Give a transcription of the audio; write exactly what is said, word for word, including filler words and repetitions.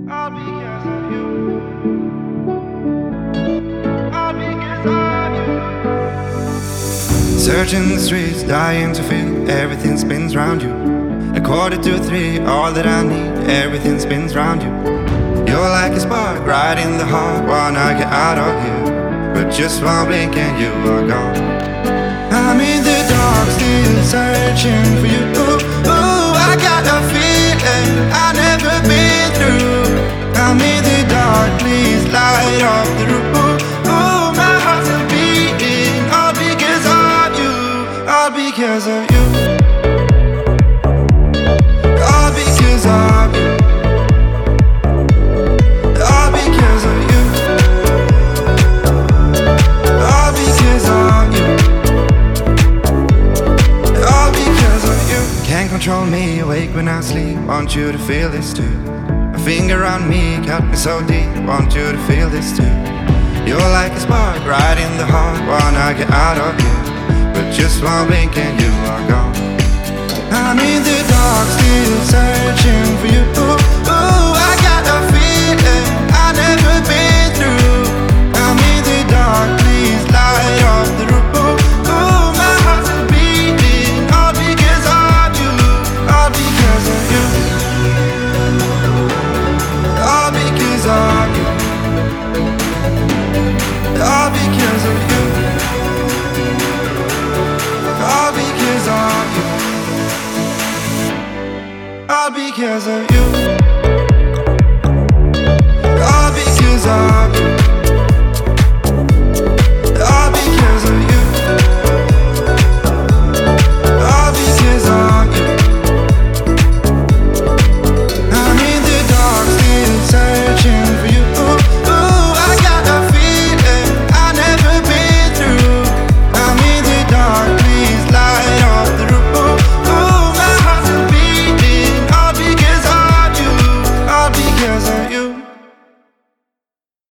All because of you. All because of you. Searching the streets, dying to feel everything spins round you. A quarter to three, all that I need, everything spins round you. You're like a spark right in the heart, wanna get out of here, but just one blink and you are gone. I'm in the dark, still searching for you. Ooh, ooh, I got a feeling I've never been through. I'm in the dark, please light up the room. Ooh, ooh, my heart's a beating, all because of you, all because of you, all because of you, all because of you, all because of you. Can't control me, awake when I sleep. Want you to feel this too. A finger on me, cut me so deep. Want you to feel this too. You're like a spark right in the heart, wanna get out of here, but just one blink and you are gone. I'm in the dark, still searching for you. Ooh, ooh, I got a feeling I've never been through. I'm in the dark, please light up the room. Ooh, ooh, my heart's a beating, all because of you, all because of you, all because of you, all because of you, all because of you, all because of you, all because of you.